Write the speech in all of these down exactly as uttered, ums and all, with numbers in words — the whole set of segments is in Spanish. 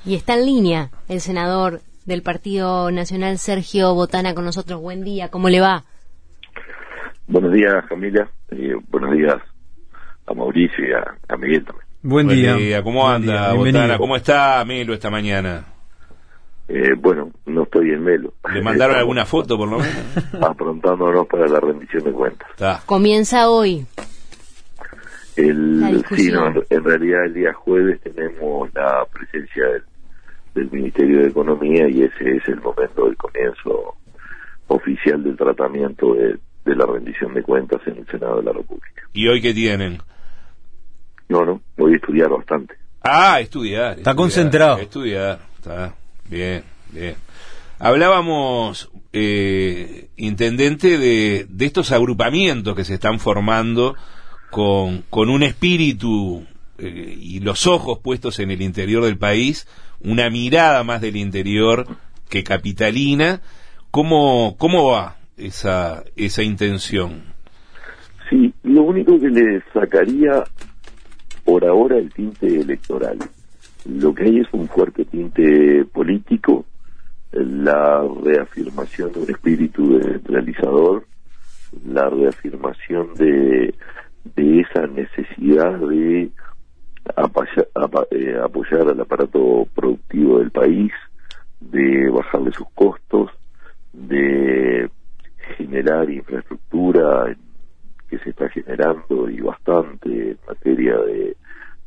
Y está en línea el senador del Partido Nacional, Sergio Botana, con nosotros. Buen día, ¿cómo le va? Buenos días, Camila. Eh, buenos días a Mauricio y a, a Miguel también. Buen día. Buen día. ¿Cómo Buen anda, día. Botana? ¿Cómo está Melo esta mañana? Eh, bueno, no estoy en Melo. ¿Le mandaron alguna foto, por lo menos? Afrontándonos para la rendición de cuentas. Está. Comienza hoy. El, La sí, discusión. no, en realidad el día jueves tenemos la presencia del, del Ministerio de Economía y ese es el momento del comienzo oficial del tratamiento de, de la rendición de cuentas en el Senado de la República. ¿Y hoy qué tienen? No, no, voy a estudiar bastante. Ah, estudiar. Está estudiar, concentrado. Estudiar, está bien, bien. Hablábamos, eh, intendente, de, de estos agrupamientos que se están formando con, con un espíritu eh, y los ojos puestos en el interior del país, una mirada más del interior que capitalina. ¿Cómo, cómo va esa, esa intención? Sí, lo único que le sacaría por ahora el tinte electoral. Lo que hay es un fuerte tinte político, la reafirmación de un espíritu de realizador, la reafirmación de, de esa necesidad de apoyar, eh, apoyar al aparato productivo del país, de bajarle sus costos, de generar infraestructura que se está generando y bastante en materia de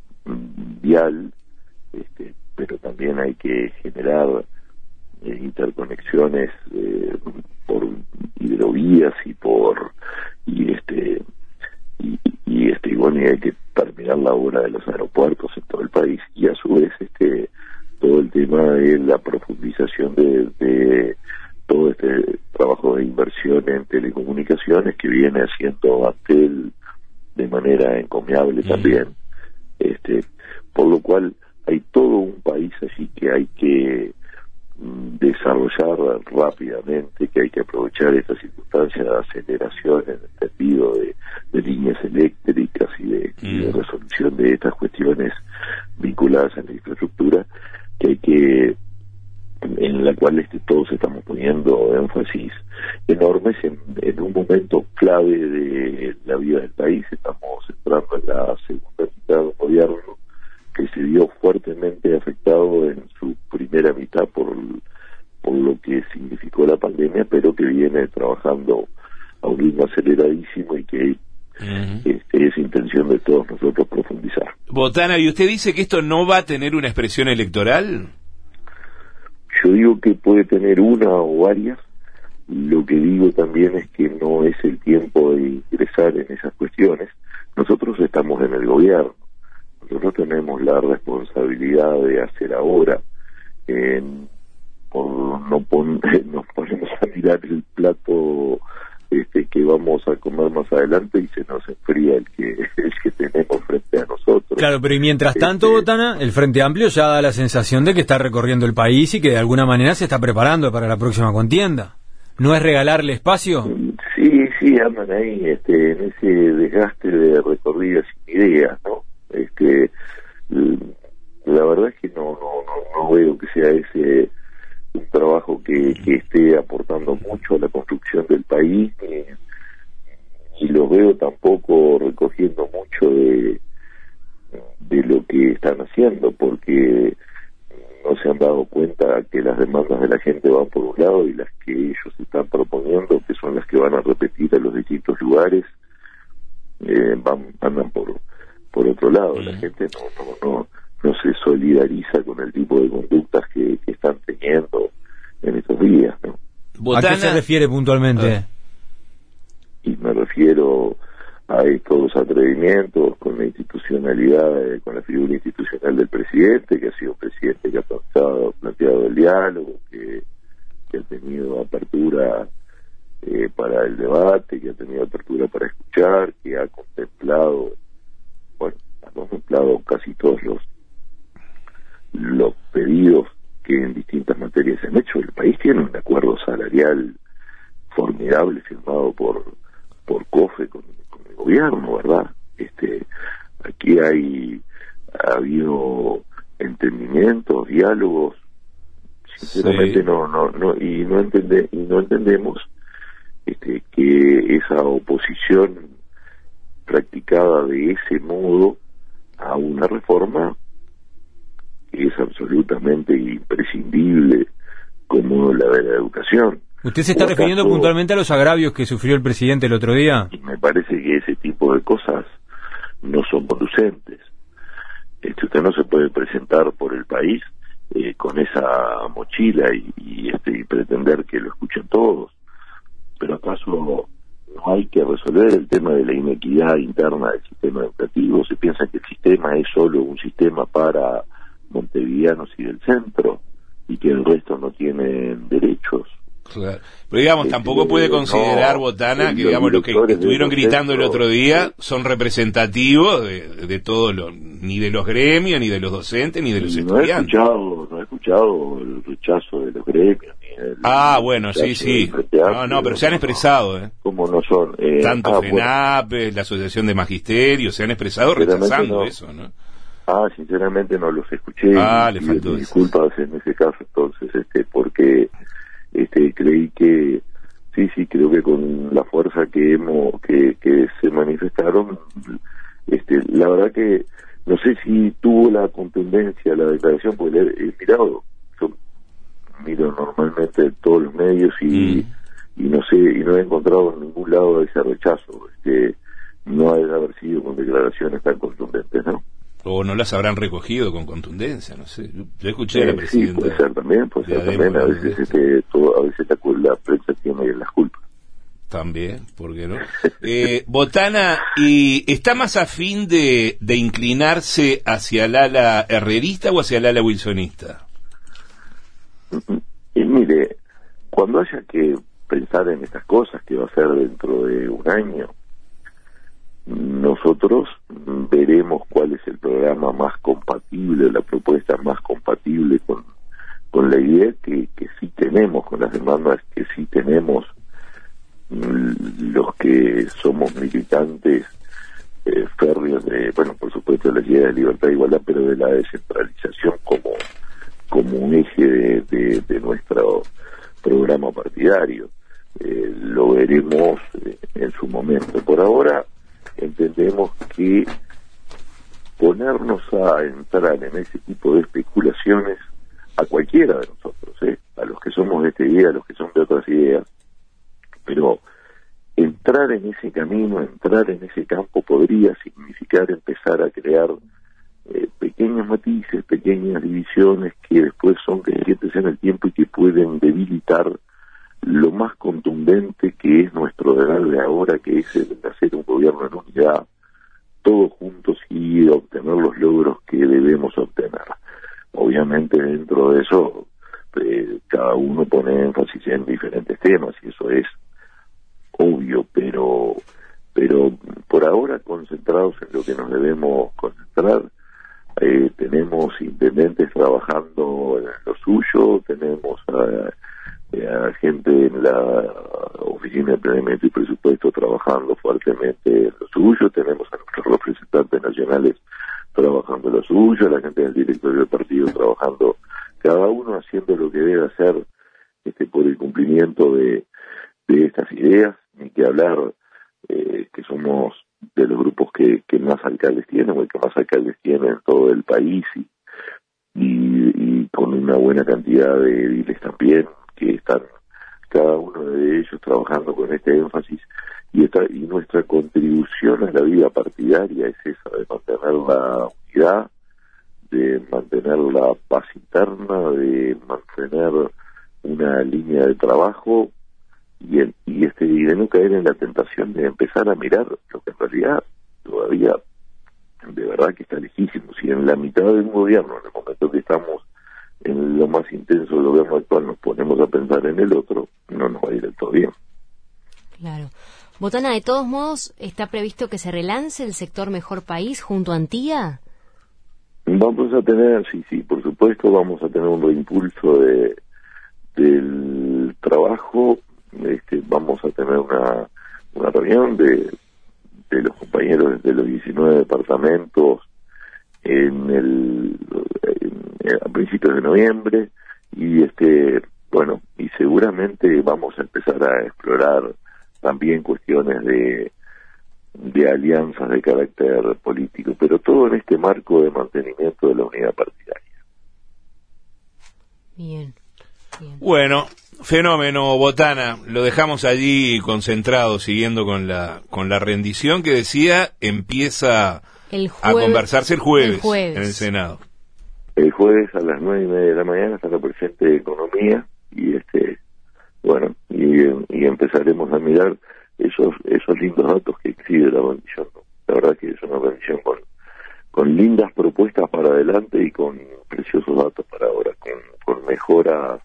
vial, este, pero también hay que generar eh, interconexiones eh, por hidrovías y por y este y, y este y bueno y hay que terminar la obra de los aeropuertos en todo el país y a su vez este todo el tema de la profundización de, de todo este trabajo de inversión en telecomunicaciones que viene haciendo Antel de manera encomiable también, este por lo cual hay todo un país allí que hay que mm, desarrollar rápidamente, que hay que aprovechar esta circunstancia de aceleración en el sentido de, de líneas eléctricas y de, mm. y de resolución de estas cuestiones vinculadas a la infraestructura, que hay que en la cual este, todos estamos poniendo énfasis enormes en, en un momento clave de la vida del país. Estamos entrando en la segunda mitad de un gobierno que se vio fuertemente afectado en su primera mitad por, por lo que significó la pandemia, pero que viene trabajando a un ritmo aceleradísimo y que uh-huh. este, es intención de todos nosotros profundizar. Botana, ¿y usted dice que esto no va a tener una expresión electoral? Yo digo que puede tener una o varias. Lo que digo también es que no es el tiempo de ingresar en esas cuestiones. Nosotros estamos en el gobierno. Nosotros tenemos la responsabilidad de hacer ahora. Eh, por no pon, nos ponemos a mirar el plato este que vamos a comer más adelante y se nos enfría el que el que tenemos frente a nosotros. Claro, pero y mientras tanto, este, Botana, el Frente Amplio ya da la sensación de que está recorriendo el país y que de alguna manera se está preparando para la próxima contienda. ¿No es regalarle espacio? Sí, sí, andan ahí este, en ese desgaste de recorridas sin ideas, ¿no? Este, la verdad es que no, no, no, no veo que sea ese un trabajo que, que esté aportando mucho a la construcción del país, ni, ni lo veo tampoco recogiendo mucho de, de lo que están haciendo, porque no se han dado cuenta que las demandas de la gente van por un lado y las que ellos están proponiendo, que son las que van a repetir a los distintos lugares, eh, van andan por por otro lado. La gente no no no no se solidariza con el tipo de conductas que, que están teniendo en estos días, ¿no? Botana. ¿A qué se refiere puntualmente? Ah. Y me refiero a estos atrevimientos con la institucionalidad, eh, con la figura institucional del presidente, que ha sido un presidente que ha planteado, planteado el diálogo, que, que ha tenido apertura eh, para el debate, que ha tenido apertura para escuchar, que ha contemplado, bueno, ha contemplado casi todos los los pedidos que en distintas materias se han hecho. El país tiene un acuerdo salarial formidable firmado por por COFE con, con el gobierno, ¿verdad? Este, aquí hay ha habido entendimientos, diálogos. Sinceramente sí. no, no, no, y no entende, y no entendemos este, que esa oposición practicada de ese modo a una reforma que es absolutamente imprescindible como la de la educación. ¿Usted se está ¿O refiriendo acaso, puntualmente a los agravios que sufrió el presidente el otro día? y me parece que ese tipo de cosas no son conducentes. Este, usted no se puede presentar por el país eh, con esa mochila y, y, este, y pretender que lo escuchen todos. Pero acaso no hay que resolver el tema de la inequidad interna del sistema educativo. Se piensa que el sistema es solo un sistema para montevideanos y del centro y que el resto no tienen derechos. Claro. Pero digamos, Este, tampoco puede considerar, no, Botana, que los digamos lo que directores estuvieron de los gritando el centros, otro día son representativos de, de todos los, ni de los gremios, ni de los docentes, ni de los no he estudiantes. escuchado, no he escuchado el rechazo de los gremios. Ni el, Ah, bueno, sí, rechazo sí. del Frente No, Amplio, no, pero se han expresado, ¿eh? ¿Cómo no son? Eh, Tanto ah, FENAPE, bueno, la Asociación de Magisterio, se han expresado rechazando no. eso, ¿no? Ah, sinceramente no los escuché. Ah, y, le faltó y eso. disculpas en ese caso, entonces, este, porque este creí que sí, sí, creo que con la fuerza que hemos, que, que se manifestaron, este, la verdad que no sé si tuvo la contundencia la declaración, porque le he mirado, yo miro normalmente todos los medios y, mm. y no sé, y no he encontrado en ningún lado ese rechazo. Este, no ha de haber sido con declaraciones tan contundentes, ¿no? O no las habrán recogido con contundencia, no sé. Yo, yo escuché eh, a la presidenta. Sí, puede ser también, puede ser también. A veces, este, todo, a veces la, la prensa tiene las culpas. También, ¿por qué no? Eh, Botana, ¿y está más afín de, de inclinarse hacia el ala herrerista o hacia el ala wilsonista? Y mire, cuando haya que pensar en estas cosas, que va a ser dentro de un año, nosotros veremos cuál es el programa más compatible, la propuesta más compatible con, con la idea que, que sí tenemos, con las demandas que sí tenemos los que somos militantes eh, férreos de, bueno, por supuesto, la idea de libertad e igualdad, pero de la descentralización como, como un eje de, de, de nuestro programa partidario. Eh, lo veremos eh, en su momento. Por ahora, entendemos que ponernos a entrar en ese tipo de especulaciones a cualquiera de nosotros, ¿eh? A los que somos de esta idea, a los que son de otras ideas, pero entrar en ese camino, entrar en ese campo podría significar empezar a crear eh, pequeños matices, pequeñas divisiones que después son crecientes en el tiempo y que pueden debilitar lo más contundente que es nuestro deber de ahora, que es el de hacer un gobierno en unidad, todos juntos y obtener los logros que debemos obtener. Obviamente dentro de eso eh, cada uno pone énfasis en diferentes temas y eso es obvio, pero pero por ahora concentrados en lo que nos debemos concentrar. Eh, tenemos intendentes trabajando en lo suyo, tenemos a, a gente en la oficina de planeamiento y presupuesto trabajando fuertemente en lo suyo, tenemos a nuestros representantes nacionales trabajando en lo suyo, la gente del directorio del partido trabajando, cada uno haciendo lo que debe hacer este por el cumplimiento de, de estas ideas, ni que hablar eh, que somos de los grupos que, que más alcaldes tienen o el que más alcaldes tienen en todo el país y, y, y con una buena cantidad de ediles también que están cada uno de ellos trabajando con este énfasis y esta, y nuestra contribución a la vida partidaria es esa, de mantener la unidad, de mantener la paz interna, de mantener una línea de trabajo y, el, y este y de no caer en la tentación de empezar a mirar lo que en realidad todavía de verdad que está lejísimo. Si en la mitad de un gobierno, en el momento que estamos en lo más intenso del gobierno actual, nos ponemos a pensar en el otro, no nos va a ir del todo bien. Claro. Botana, de todos modos, ¿está previsto que se relance el sector Mejor País junto a Antía? Vamos a tener, sí, sí, por supuesto, vamos a tener un reimpulso de del trabajo. Este, vamos a tener una, una reunión de, de los compañeros de los diecinueve departamentos en el en, a principios de noviembre, y este bueno, y seguramente vamos a empezar a explorar también cuestiones de de alianzas de carácter político, pero todo en este marco de mantenimiento de la unidad partidaria. Bien, bien. Bueno, fenómeno, Botana, lo dejamos allí concentrado, siguiendo con la con la rendición que decía, empieza el a conversarse el jueves, el jueves en el Senado. El jueves a las nueve y media de la mañana está la presidente de Economía, y este bueno, y, y empezaremos a mirar esos esos lindos datos que exhibe la rendición, ¿no? La verdad que es una rendición con con lindas propuestas para adelante y con preciosos datos para ahora, con, con mejoras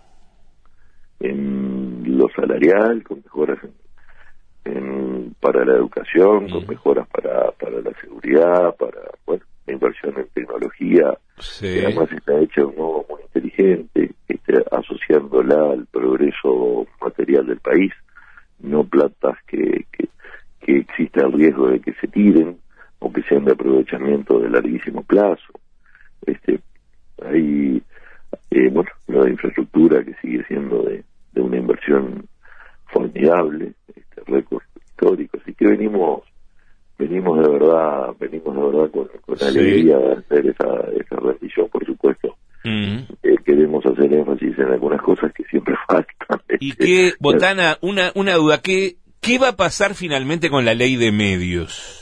en lo salarial, con mejoras en, en para la educación, mm. con mejoras para para la seguridad, para bueno, la inversión en tecnología, sí. que además está hecha de un modo muy inteligente, este, asociándola al progreso material del país, no platas que, que, que exista el riesgo de que se tiren o que sean de aprovechamiento de larguísimo plazo. Este, hay, eh, bueno, la infraestructura que sigue siendo de, de una inversión formidable, este, récord histórico, así que venimos, venimos de verdad, venimos de verdad con, con sí. alegría de hacer esa, esa rendición, por supuesto. Mm. Eh, queremos hacer énfasis en algunas cosas que siempre faltan. Y que, Botana, una, una duda, ¿qué, ¿qué va a pasar finalmente con la ley de medios?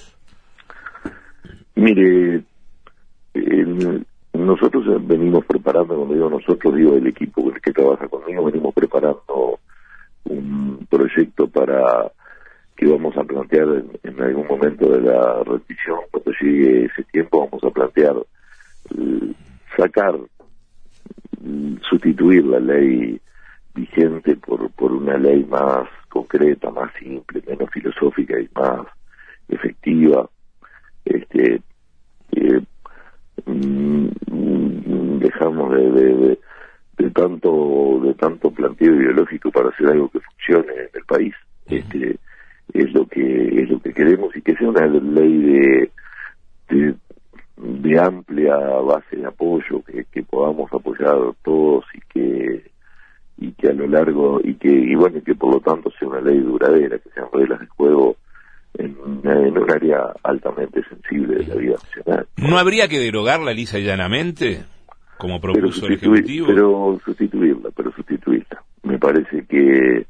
Mire, el, nosotros venimos preparando, cuando digo nosotros, digo el equipo que trabaja conmigo, venimos preparando un proyecto para que vamos a plantear en, en algún momento de la rendición, cuando llegue ese tiempo, vamos a plantear eh, sacar, sustituir la ley vigente por, por una ley más concreta, más simple, menos filosófica y más efectiva. Este, eh, mm, dejamos de, de, de, de tanto de tanto planteo ideológico para hacer algo que funcione en el país. Este es lo que es lo que queremos, y que sea una ley de de, de amplia base de apoyo, que, que podamos apoyar todos, y que y que a lo largo y que y bueno que por lo tanto sea una ley duradera, que sean reglas de juego En, en un área altamente sensible de la vida nacional. ¿No habría que derogarla lisa y llanamente, como propuso el Ejecutivo? Pero sustituirla, pero sustituirla. Me parece que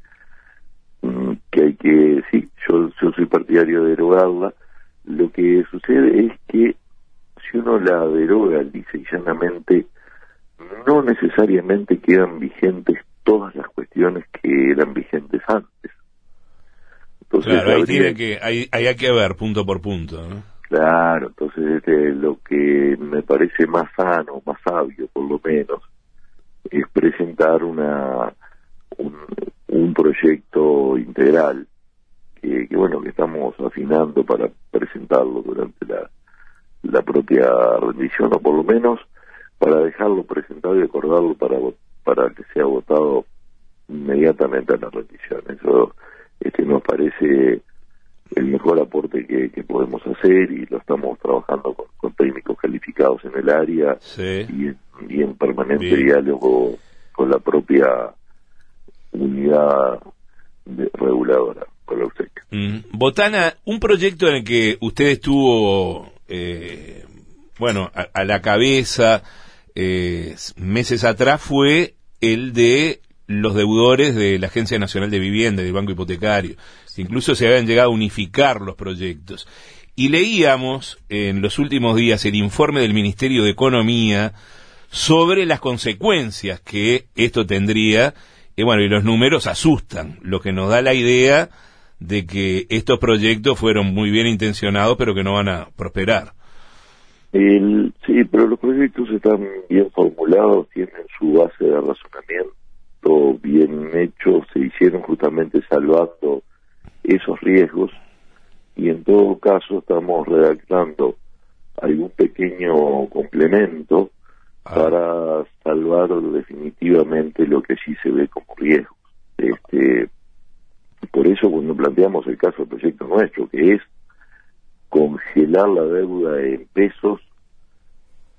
que hay que, sí, yo, yo soy partidario de derogarla. Lo que sucede es que si uno la deroga lisa y llanamente, no necesariamente quedan vigentes todas las cuestiones que eran vigentes antes. Entonces, claro, ahí tiene que, ahí, ahí hay que ver punto por punto, ¿no? Claro, entonces este, lo que me parece más sano, más sabio por lo menos, es presentar una un, un proyecto integral que, que bueno, que estamos afinando para presentarlo durante la, la propia rendición, o por lo menos para dejarlo presentado y acordarlo para para que sea votado inmediatamente a la rendición. Eso este nos parece el mejor aporte que, que podemos hacer, y lo estamos trabajando con, con técnicos calificados en el área, sí. y, en, y en permanente Bien. diálogo con la propia unidad de, reguladora, con la U S E C. Mm. Botana, un proyecto en el que usted estuvo, eh, bueno, a, a la cabeza eh, meses atrás, fue el de los deudores de la Agencia Nacional de Vivienda y del Banco Hipotecario. Incluso se habían llegado a unificar los proyectos. Y leíamos en los últimos días el informe del Ministerio de Economía sobre las consecuencias que esto tendría, y bueno, y los números asustan, lo que nos da la idea de que estos proyectos fueron muy bien intencionados, pero que no van a prosperar. El, sí, pero los proyectos están bien formulados, tienen su base de razonamiento bien hecho, se hicieron justamente salvando esos riesgos, y en todo caso estamos redactando algún pequeño complemento ah. para salvar definitivamente lo que sí se ve como riesgos. Este, por eso cuando planteamos el caso del proyecto nuestro, que es congelar la deuda en pesos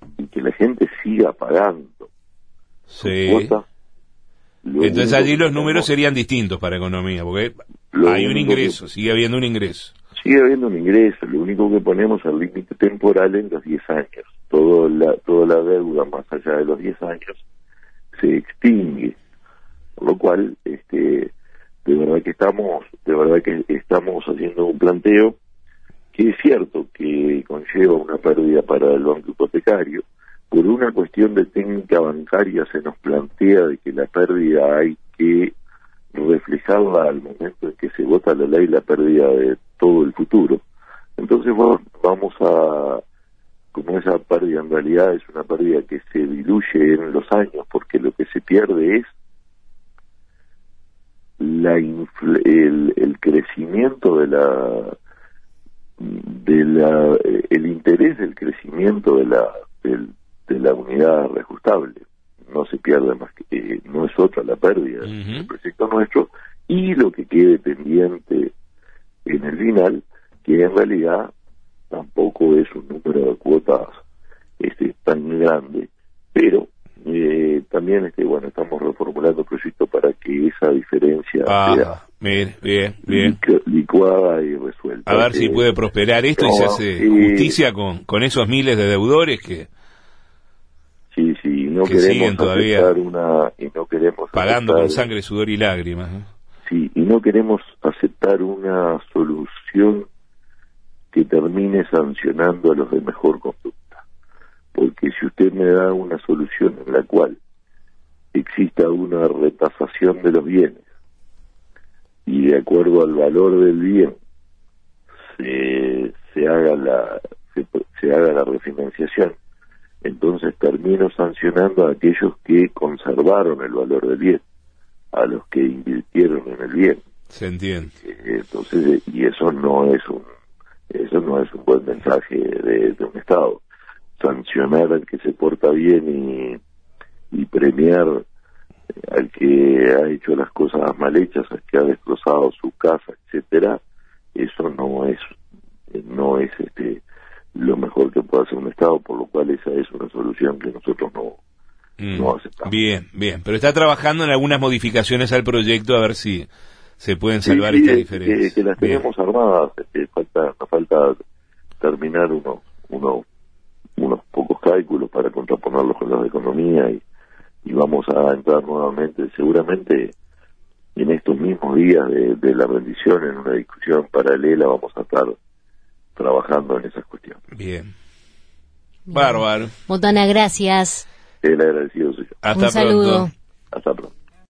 y que la gente siga pagando sí. cuotas. Entonces allí los números serían distintos para economía, porque hay un ingreso, que, sigue habiendo un ingreso. Sigue habiendo un ingreso, lo único que ponemos al límite temporal en los diez años. Todo la, toda la deuda más allá de los diez años se extingue, por lo cual este de verdad que estamos de verdad que estamos haciendo un planteo que es cierto que conlleva una pérdida para el banco hipotecario. Por una cuestión de técnica bancaria se nos plantea de que la pérdida hay que reflejarla al momento en que se vota la ley, la pérdida de todo el futuro. Entonces bueno, vamos a, como esa pérdida en realidad es una pérdida que se diluye en los años, porque lo que se pierde es la infl- el, el crecimiento de la de la el interés del crecimiento de la del, de la unidad reajustable. No se pierde más que eh, no es otra la pérdida uh-huh. del proyecto nuestro, y lo que quede pendiente en el final, que en realidad tampoco es un número de cuotas este tan grande, pero eh, también este bueno estamos reformulando el proyecto para que esa diferencia ah, sea bien, bien, bien. licuada y resuelta. A ver eh, si puede prosperar esto no, y se hace eh, justicia con, con esos miles de deudores que sí, sí, no que queremos todavía aceptar una y no queremos pagando aceptar, con sangre, sudor y lágrimas. ¿eh? Sí, y no queremos aceptar una solución que termine sancionando a los de mejor conducta. Porque si usted me da una solución en la cual exista una retasación de los bienes y de acuerdo al valor del bien se, se haga la se, se haga la refinanciación, entonces termino sancionando a aquellos que conservaron el valor del bien, a los que invirtieron en el bien. Se entiende. Entonces, y eso no es un eso no es un buen mensaje de, de un Estado. Sancionar al que se porta bien y, y premiar al que ha hecho las cosas mal hechas, al que ha destrozado su casa, etcétera, eso no es no es este lo mejor que puede hacer un Estado, por lo cual esa es una solución que nosotros no mm, no aceptamos. Bien, bien, pero está trabajando en algunas modificaciones al proyecto a ver si se pueden salvar sí, sí, estas diferencias. Que, que las bien. Tenemos armadas, este, falta nos falta terminar unos unos unos pocos cálculos para contraponerlos con los de economía y, y vamos a entrar nuevamente, seguramente en estos mismos días de, de la rendición, en una discusión paralela vamos a estar trabajando en esas cuestiones. Bien. Bárbaro. Botana, gracias. El agradecido soy yo. Hasta Un saludo. pronto. Hasta pronto.